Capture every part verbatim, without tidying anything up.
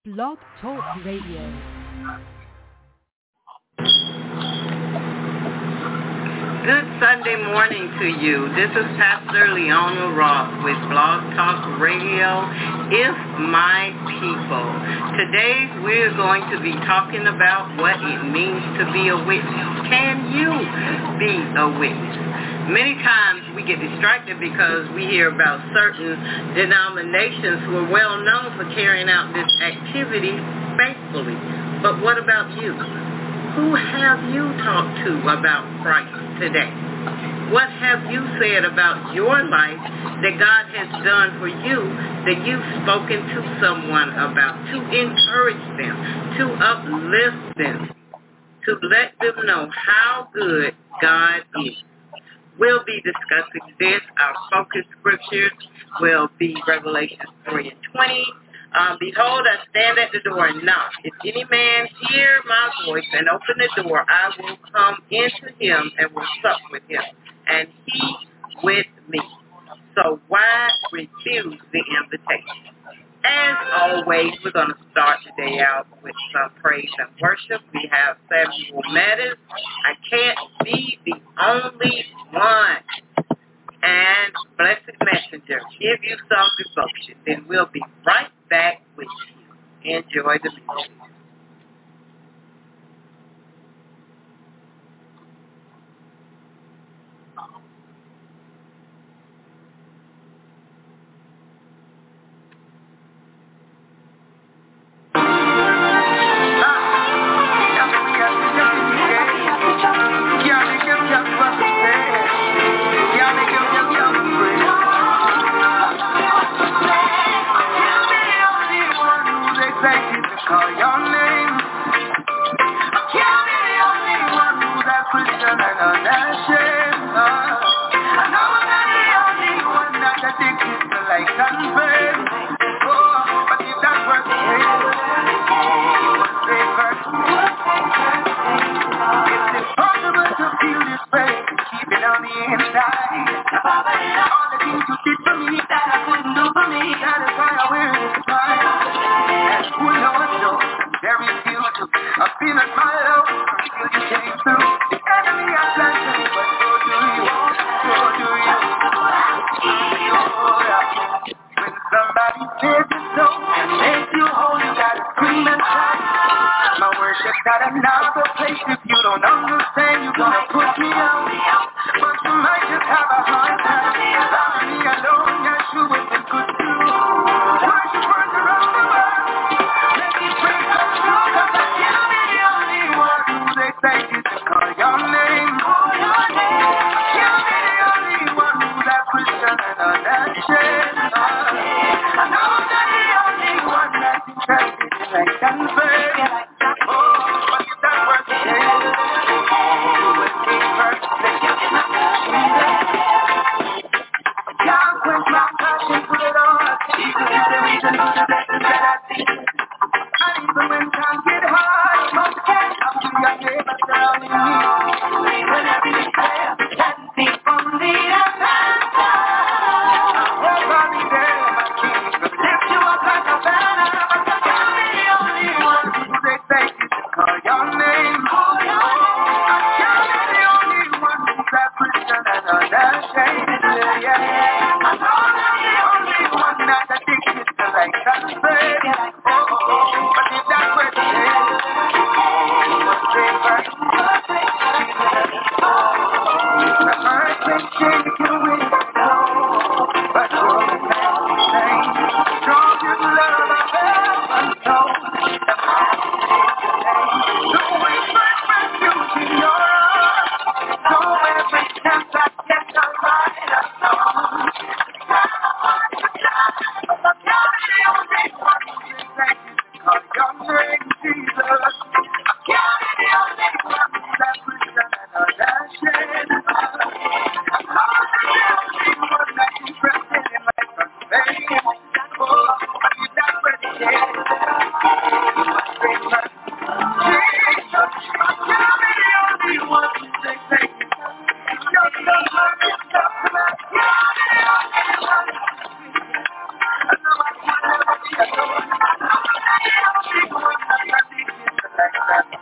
Blog Talk Radio. Good Sunday morning to you. This is Pastor Leona Ross with Blog Talk Radio, If My People. Today we're going to be talking about what it means to be a witness. Can you be a witness? Many times we get distracted because we hear about certain denominations who are well known for carrying out this activity faithfully. But what about you? Who have you talked to about Christ today? What have you said about your life that God has done for you that you've spoken to someone about to encourage them, to uplift them, to let them know how good God is? We'll be discussing this. Our focus scriptures will be Revelation three and twenty. Um, Behold, I stand at the door and knock. If any man hear my voice and open the door, I will come into him and will sup with him, and he with me. So why refuse the invitation? As always, we're going to start the day out with some praise and worship. We have Samuel Meadows. I can't be the only one. And Blessed Messenger, give you some devotion. Then we'll be right back with you. Enjoy the music.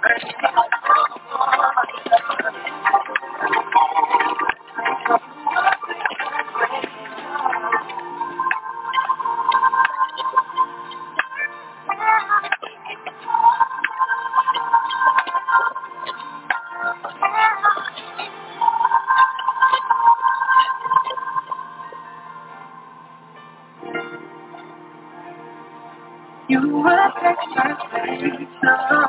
You will take my place now.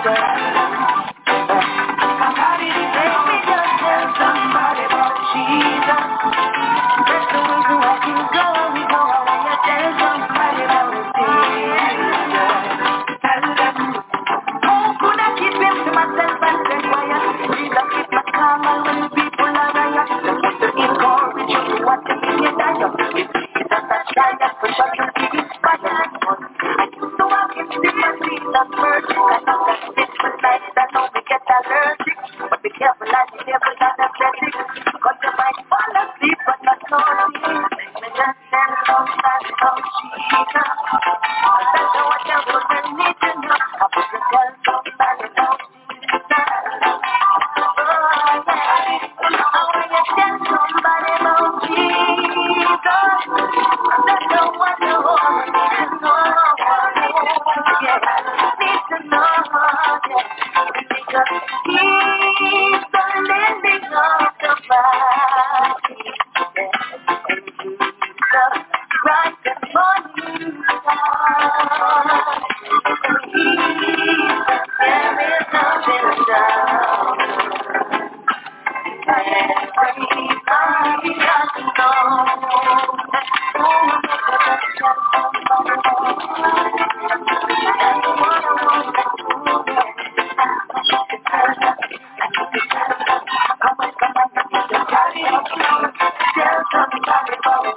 Somebody tell me, just tell somebody about Jesus. That's the reason why you go, we go away. You tell somebody about Jesus. Tell them, who could I keep him to myself and say quiet? Jesus keep my calm and when people are riot. Just want to encourage you, what to be your diet. If Jesus has diet, for sure you'll be inspired. I used to walk in the Jesus mercy, and now that's different life that now we get allergic. But be careful like the devil and the athletic, cause you might fall asleep but not notice. Me just tell somebody about Jesus. That's what you really need to know. I put you tell somebody about Jesus. Oh, yeah. I want you to tell somebody about Jesus. That's the one you want to know. Yeah, need to know. Yeah. Because he's the living of the body. Yeah. And Jesus right the morning star. And he's the very nothing down. Everybody has to know that oh, tell somebody about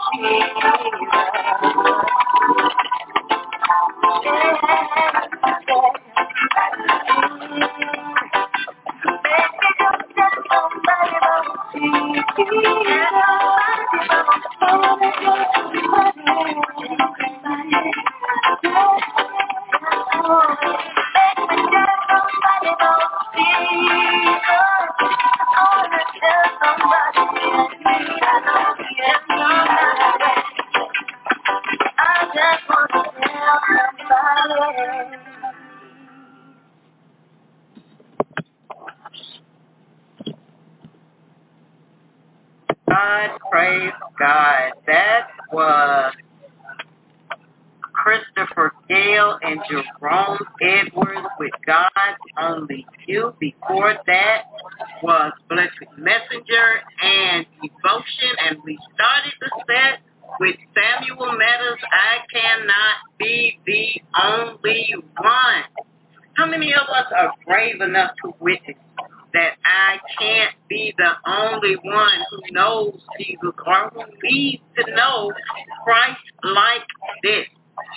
God, praise God. That was Christopher Gale and Jerome Edwards with God Only You. Before that was Blessed Messenger and Devotion, and we started the set with Samuel Meadows, I Cannot Be the Only One. How many of us are brave enough to witness that I can't be the only one who knows Jesus or who needs to know Christ like this?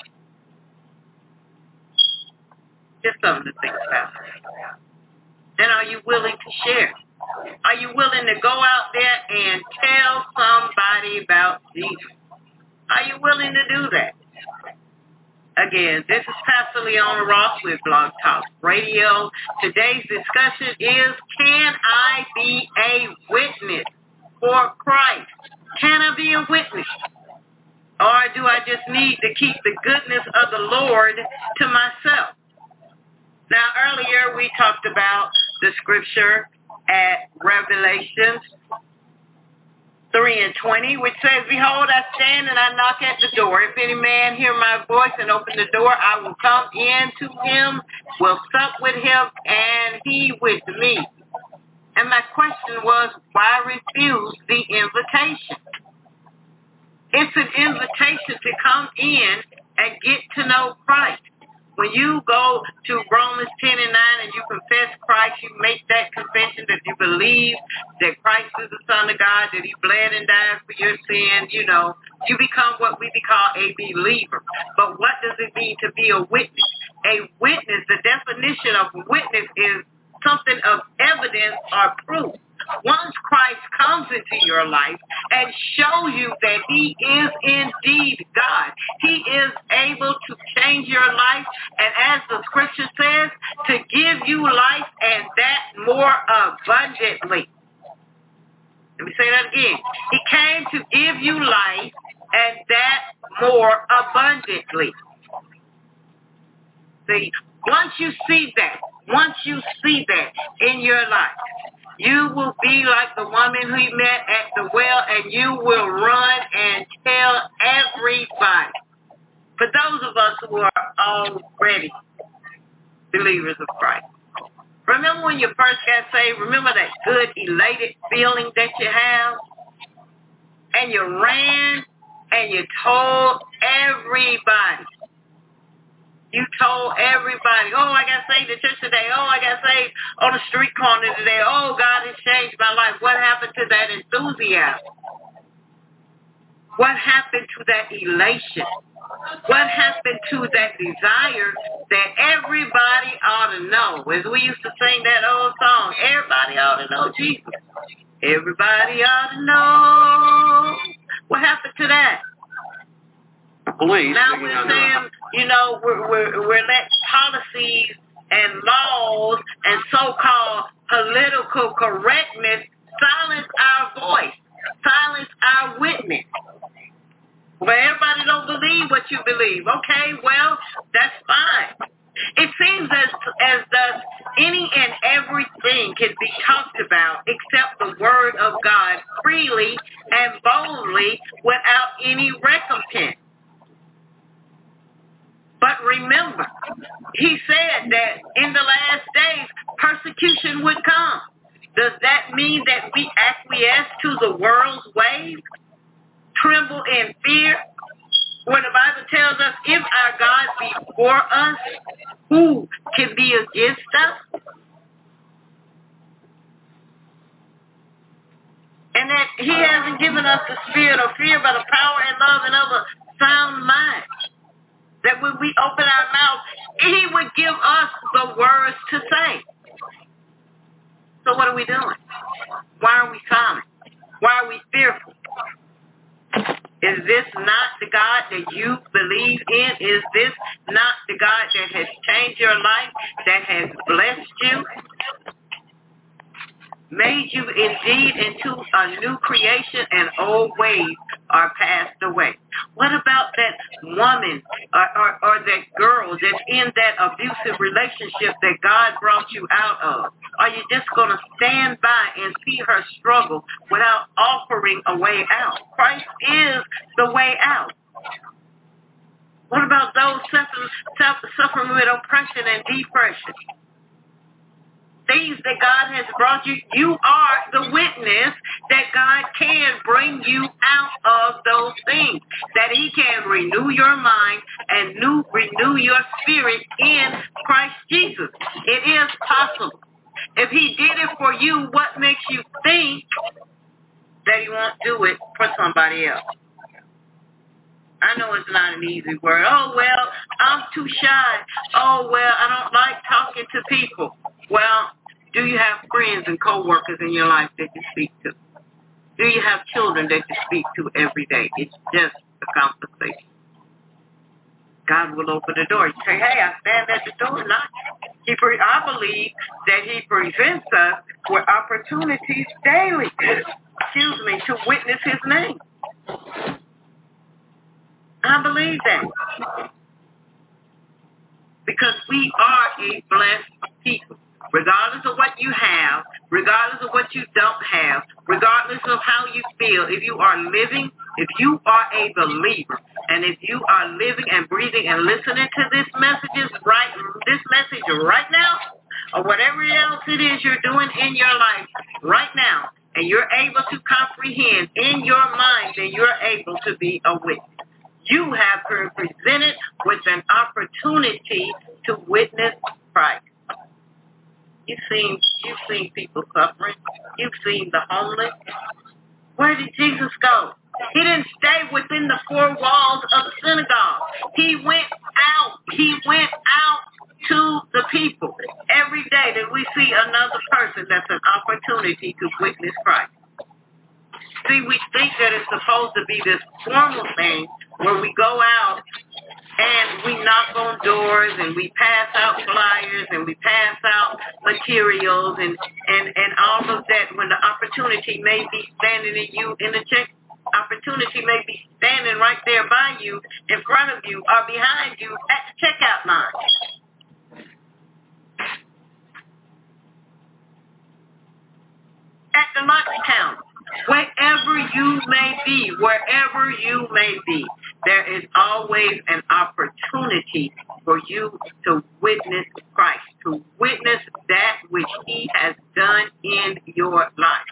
Just something to think about. And are you willing to share? Are you willing to go out there and tell somebody about Jesus? Are you willing to do that? Again, this is Pastor Leona Ross with Blog Talk Radio. Today's discussion is, can I be a witness for Christ? Can I be a witness? Or do I just need to keep the goodness of the Lord to myself? Now, earlier we talked about the scripture at Revelations three and twenty, which says, behold, I stand and I knock at the door. If any man hear my voice and open the door, I will come in to him, will sup with him, and he with me. And my question was, why refuse the invitation? It's an invitation to come in and get to know Christ. When you go to Romans ten and nine and you confess Christ, you make that confession that you believe that Christ is the Son of God, that he bled and died for your sins, you know, you become what we call a believer. But what does it mean to be a witness? A witness, the definition of witness is something of evidence or proof. Once Christ comes into your life and shows you that he is indeed God, he is able to change your life, and as the scripture says, to give you life and that more abundantly. Let me say that again. He came to give you life and that more abundantly. See, once you see that, once you see that in your life, you will be like the woman who he met at the well, and you will run and tell everybody. For those of us who are already believers of Christ, Remember when you first got saved? Remember that good, elated feeling that you have? And you ran and you told everybody. You told everybody, oh, I got saved at church today. Oh, I got saved on the street corner today. Oh, God has changed my life. What happened to that enthusiasm? What happened to that elation? What happened to that desire that everybody ought to know? As we used to sing that old song, everybody ought to know Jesus. Everybody ought to know. What happened to that? Police. Now we're saying, you know, we're, we're, we're letting policies and laws and so-called political correctness silence our voice, silence our witness. Well, everybody don't believe what you believe. Okay, well, that's fine. It seems as as though any and everything can be talked about except the word of God freely and boldly without any recompense. But remember, he said that in the last days, persecution would come. Does that mean that we acquiesce to the world's ways? Tremble in fear? When the Bible tells us, if our God be for us, who can be against us? And that he hasn't given us the spirit of fear, but of power and love and of a sound mind. That when we open our mouth, he would give us the words to say. So what are we doing? Why are we silent? Why are we fearful? Is this not the God that you believe in? Is this not the God that has changed your life, that has blessed you, made you indeed into a new creation, and old ways are passed away? What about that woman or, or, or that girl that's in that abusive relationship that God brought you out of? Are you just going to stand by and see her struggle without offering a way out? Christ is the way out. What about those suffering, suffering with oppression and depression? Things that God has brought you, you are the witness that God can bring you out of those things, that he can renew your mind and new, renew your spirit in Christ Jesus. It is possible. If he did it for you, what makes you think that he won't do it for somebody else? I know it's not an easy word. Oh, well, I'm too shy. Oh, well, I don't like talking to people. Well, do you have friends and co-workers in your life that you speak to? Do you have children that you speak to every day? It's just a conversation. God will open the door. You say, hey, I stand at the door knocking. He pre- I believe that he presents us with opportunities daily, excuse me, to witness his name. I believe that. Because we are a blessed people. Regardless of what you have, regardless of what you don't have, regardless of how you feel, if you are living, if you are a believer, and if you are living and breathing and listening to this messages right, this message right now, or whatever else it is you're doing in your life right now, and you're able to comprehend in your mind that you're able to be a witness, you have been presented with an opportunity to witness Christ. You've seen, you've seen people suffering. You've seen the homeless. Where did Jesus go? He didn't stay within the four walls of the synagogue. He went out. He went out to the people. Every day that we see another person, that's an opportunity to witness Christ. See, we think that it's supposed to be this formal thing where we go out and we knock on doors and we pass out flyers and we pass out materials and, and, and all of that, when the opportunity may be standing in you in the check, opportunity may be standing right there by you, in front of you, or behind you at the checkout line. At the lunch counter. Wherever you may be, wherever you may be, there is always an opportunity for you to witness Christ. to witness that which he has done in your life.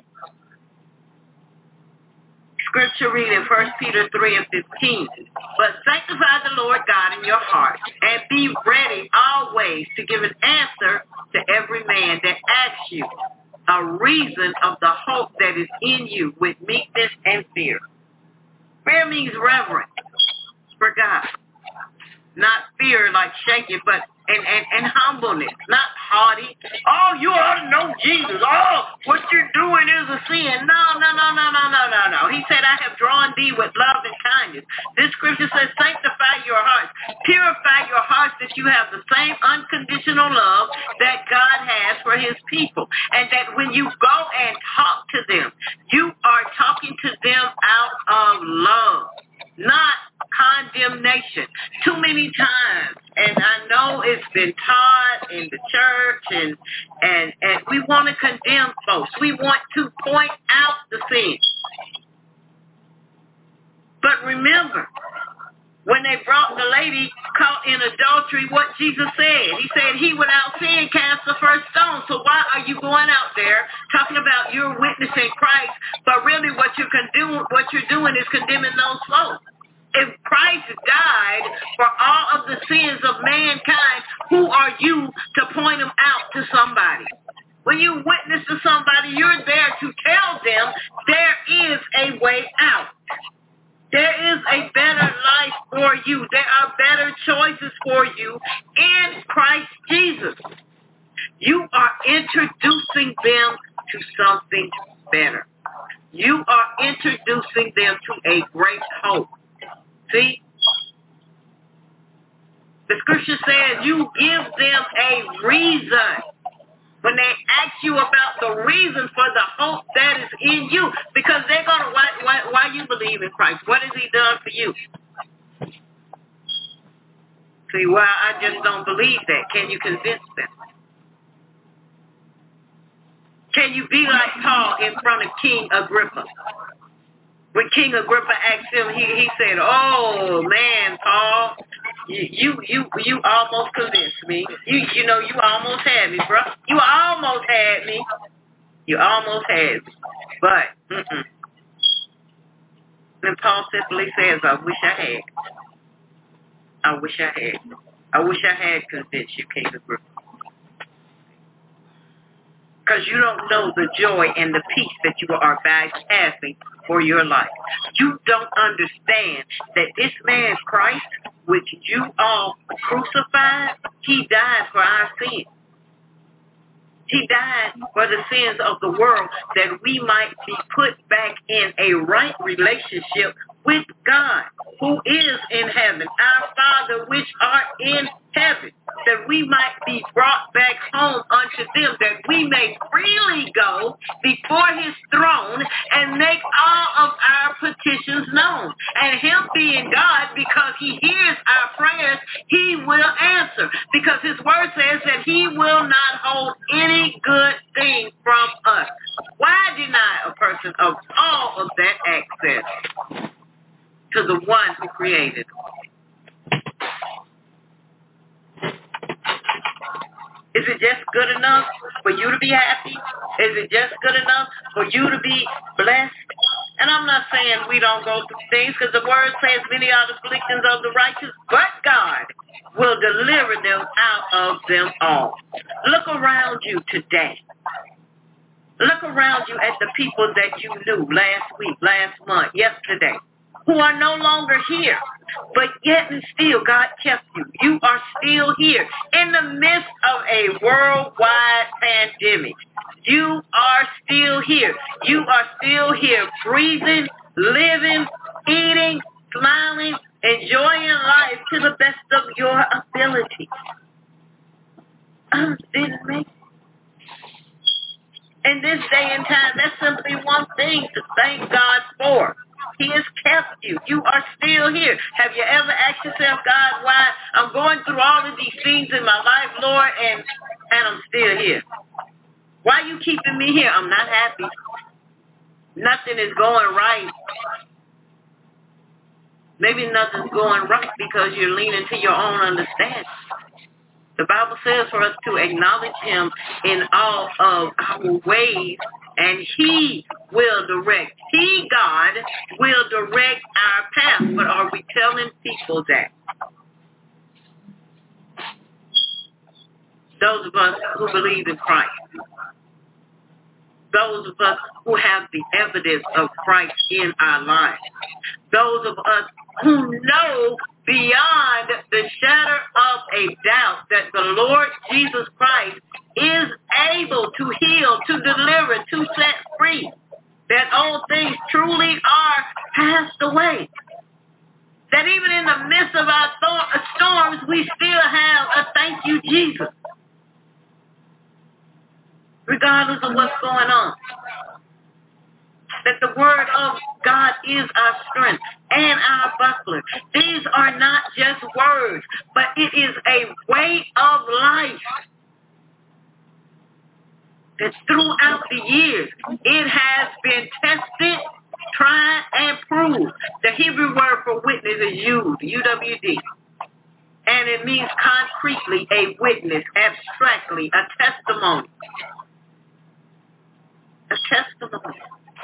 Scripture reading First Peter three and fifteen. But sanctify the Lord God in your heart, and be ready always to give an answer to every man that asks you a reason of the hope that is in you with meekness and fear. Fear means reverence for God. Not fear like shaking, but and, and, and humbleness, not haughty. Oh, you ought to know Jesus. Oh, what you're doing is a sin. No, no, no, no, no, no, no, no. He said, I have drawn thee with love and kindness. This scripture says, sanctify your hearts. Purify your hearts that you have the same unconditional love that God has for his people. And that when you go and talk to them, you are talking to them out of love, not condemnation. Too many times, and I know it's been taught in the church, and and and we want to condemn folks. We want to point out the sin. But remember, when they brought the lady caught in adultery, what Jesus said, he said, he without sin cast the first stone. So why are you going out there talking about you're witnessing Christ, but really what you're, con- what you're doing is condemning those folks? If Christ died for all of the sins of mankind, who are you to point them out to somebody? When you witness to somebody, you're there to tell them there is a way out. There is a better life for you. There are better choices for you in Christ Jesus. You are introducing them to something better. You are introducing them to a great hope. See? The scripture says you give them a reason. When they ask you about the reason for the hope that is in you, because they're going to, why, why, why you believe in Christ? What has he done for you? See, well, I just don't believe that. Can you convince them? Can you be like Paul in front of King Agrippa? When King Agrippa asked him, he, he said, oh, man, Paul, you, you you you almost convinced me. You you know, you almost had me, bro. You almost had me. You almost had me. But, mm-mm. And Paul simply says, I wish I had. I wish I had. I wish I had convinced you, King Agrippa. Because you don't know the joy and the peace that you are bypassing for your life. You don't understand that this man Christ, which you all crucified, he died for our sins. He died for the sins of the world that we might be put back in a right relationship with God, who is in heaven, our Father which art in heaven, that we might be brought back home unto them, that we may freely go before his throne and make all of our petitions known. And him being God, because he hears our prayers, he will answer. Because his word says that he will not hold any good thing from us. Why deny a person of all of that access to the one who created them? Is it just good enough for you to be happy? Is it just good enough for you to be blessed? And I'm not saying we don't go through things, because the word says many are the afflictions of the righteous, but God will deliver them out of them all. Look around you today. Look around you at the people that you knew last week, last month, yesterday, who are no longer here. But yet and still, God kept you. You are still here in the midst of a worldwide pandemic. You are still here. You are still here, breathing, living, eating, smiling, enjoying life to the best of your ability. I didn't make it. In this day and time, that's simply one thing to thank God for. He has kept you. You are still here. Have you ever asked yourself, God, why I'm going through all of these things in my life, Lord, and and I'm still here? Why are you keeping me here? I'm not happy. Nothing is going right. Maybe nothing's going right because you're leaning to your own understanding. The Bible says for us to acknowledge him in all of our ways, and he will direct. He, God, will direct our path. But are we telling people that? Those of us who believe in Christ. Those of us who have the evidence of Christ in our lives. Those of us who know beyond the shadow of a doubt that the Lord Jesus Christ is able to heal, to deliver, to set free. That all things truly are passed away. That even in the midst of our th- storms, we still have a thank you, Jesus. Regardless of what's going on. That the word of God is our strength and our buckler. These are not just words, but it is a way of life. That throughout the years, it has been tested, tried, and proved. The Hebrew word for witness is Yud, U W D. And it means concretely a witness, abstractly, a testimony. A testimony.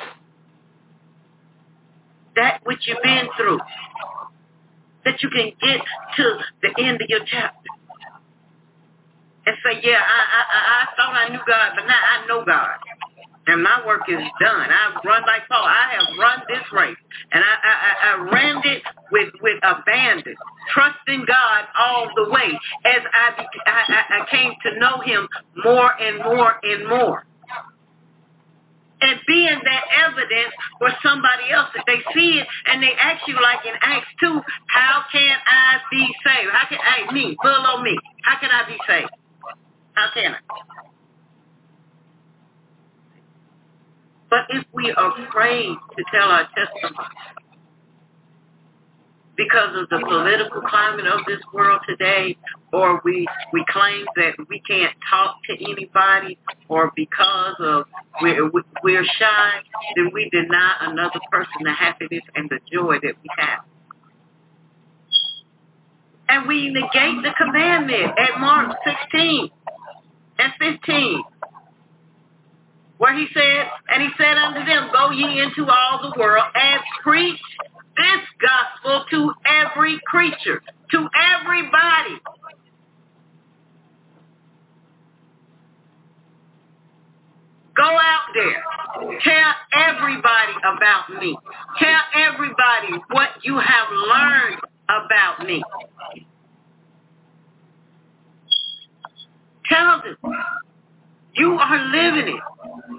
That which you've been through. That you can get to the end of your chapter. And say, yeah, I, I, I, I thought I knew God, but now I know God. And my work is done. I've run like Paul. I have run this race. And I, I, I ran it with, with abandon, trusting God all the way as I, I, I came to know him more and more and more. And being that evidence for somebody else, that they see it and they ask you, like in Acts two, how can I be saved? How can I, me, below me, how can I be saved? How can I? But if we are afraid to tell our testimony because of the political climate of this world today, or we we claim that we can't talk to anybody, or because of we're, we're shy, then we deny another person the happiness and the joy that we have. And we negate the commandment at Mark sixteen and fifteen. Where he said, and he said unto them, go ye into all the world and preach this gospel to every creature, to everybody. Go out there. Tell everybody about me. Tell everybody what you have learned about me. Tell them. You are living it.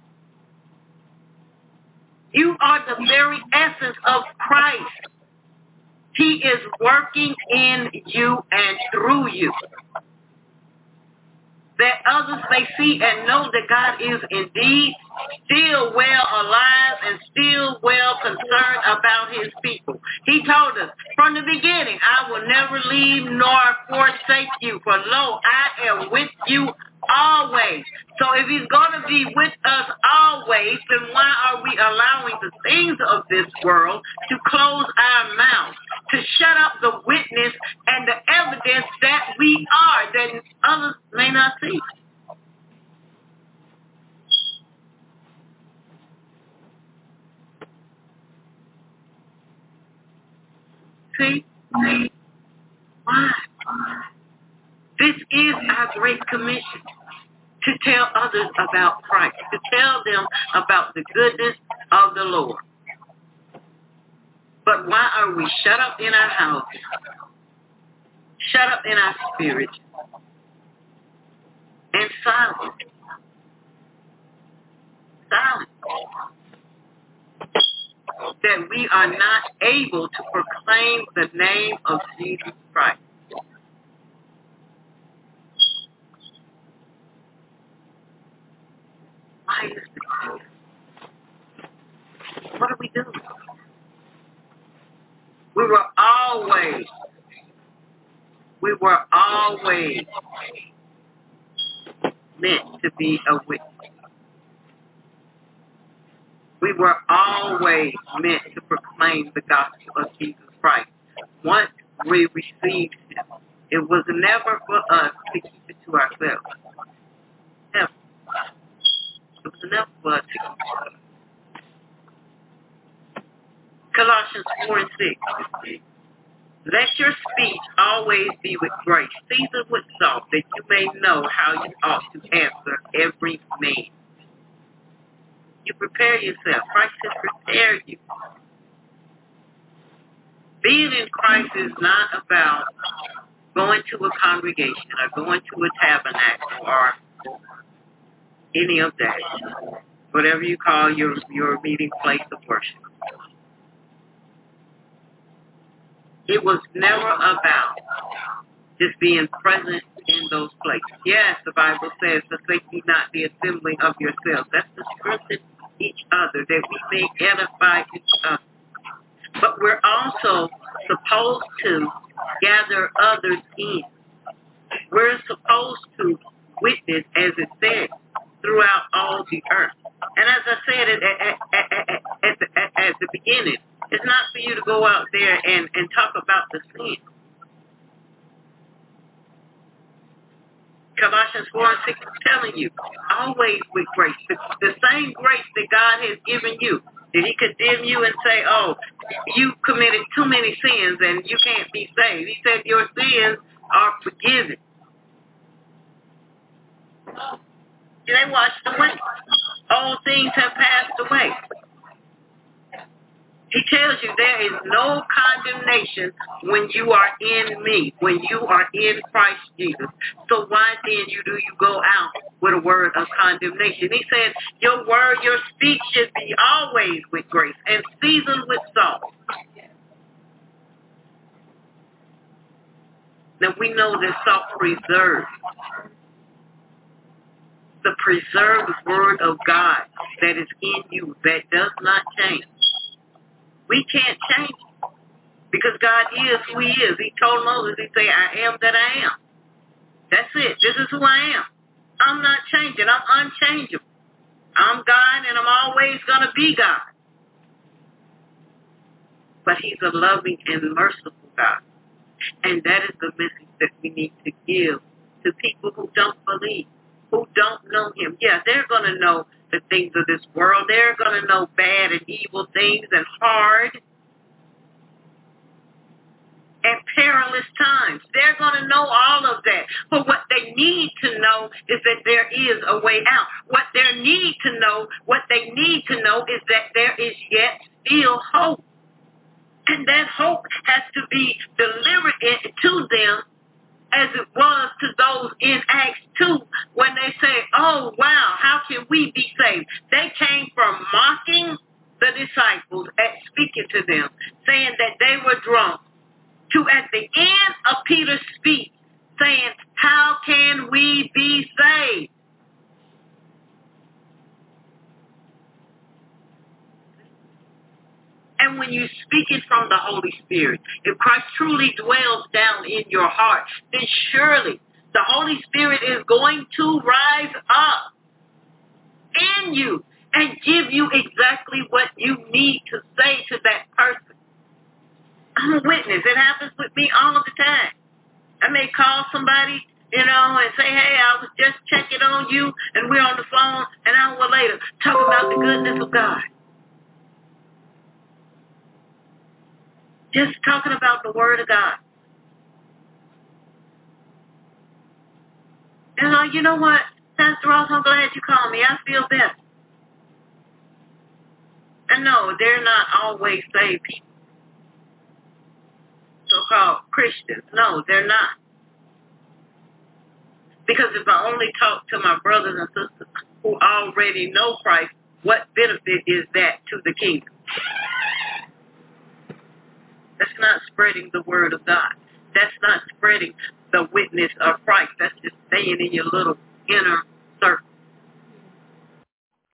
You are the very essence of Christ. He is working in you and through you. That others may see and know that God is indeed still well alive and still well concerned about his people. He told us from the beginning, I will never leave nor forsake you, for lo, I am with you always. So if he's going to be with us always, then why are we allowing the things of this world to close our mouths, to shut up the witness and the evidence that we are, that others may not see? See? See? Why? This is our great commission, to tell others about Christ, to tell them about the goodness of the Lord. But why are we shut up in our houses, shut up in our spirits, and silent? Silent. That we are not able to proclaim the name of Jesus Christ. Why is this? What are we doing? We were always, we were always meant to be a witness. We were always meant to proclaim the gospel of Jesus Christ once we received him. It was never for us to keep it to ourselves. Never. It was never for us to keep it to ourselves. Colossians four and six. Let your speech always be with grace, seasoned with salt, that you may know how you ought to answer every man. You prepare yourself. Christ has prepared you. Being in Christ is not about going to a congregation or going to a tabernacle or any of that, whatever you call your, your meeting place of worship. It was never about just being present in those places. Yes, the Bible says, forsake ye not the assembling of yourselves. That's to strengthen each other, that we may edify each other. But we're also supposed to gather others in. We're supposed to witness, as it says, throughout all the earth. And as I said at, at, at, at, at, the, at, at the beginning, it's not for you to go out there and, and talk about the sin. Colossians four and six is telling you, always with grace. The, the same grace that God has given you. Did he condemn you and say, oh, you committed too many sins and you can't be saved? He said your sins are forgiven. They washed away. All things have passed away. He tells you there is no condemnation when you are in me, when you are in Christ Jesus. So why then you do you go out with a word of condemnation? He said your word, your speech should be always with grace and seasoned with salt. Now we know that salt preserves. The preserved word of God that is in you, that does not change. We can't change it because God is who he is. He told Moses, he said, I am that I am. That's it. This is who I am. I'm not changing. I'm unchangeable. I'm God and I'm always going to be God. But he's a loving and merciful God. And that is the message that we need to give to people who don't believe, who don't know him. Yeah, they're going to know the things of this world. They're going to know bad and evil things and hard and perilous times. They're going to know all of that. But what they need to know is that there is a way out. What they need to know, what they need to know is that there is yet still hope. And that hope has to be delivered to them as it was to those in Acts two when they say, oh, wow, how can we be saved? They came from mocking the disciples at speaking to them, saying that they were drunk, to at the end of Peter's speech saying, how can we be saved? And when you're speaking from the Holy Spirit, if Christ truly dwells down in your heart, then surely the Holy Spirit is going to rise up in you and give you exactly what you need to say to that person. I'm a witness. It happens with me all the time. I may call somebody, you know, and say, hey, I was just checking on you, and we're on the phone an hour later talking about the goodness of God. Just talking about the word of God. And like, you know what, Pastor Ross, I'm glad you called me. I feel better. And no, they're not always saved people. So-called Christians. No, they're not. Because if I only talk to my brothers and sisters who already know Christ, what benefit is that to the kingdom? That's not spreading the word of God. That's not spreading the witness of Christ. That's just staying in your little inner circle.